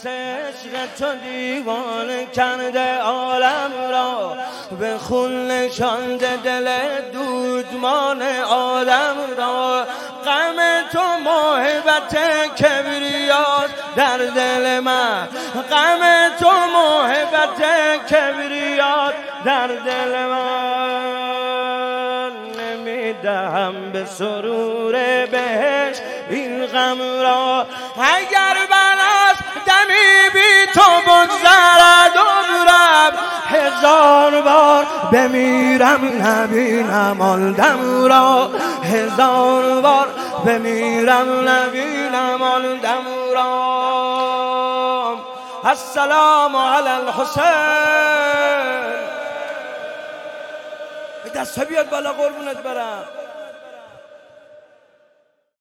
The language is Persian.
عشق تو دیوانه کرده عالم را، به خون نشانده دل دودمان آدم را. غم تو موهبت کبریات در دل من، غم تو موهبت کبریات در دل من. نمیدهم به سرور بهشت این غم را، اگر بناس دمی بی تو بگذرد عمرم، 1000 بار بمیرم نبینم آن دم را، 1000 بار بمیرم نبینم آن دم را. السلام علی الحسین. دست بیاد بالا قربونت برم.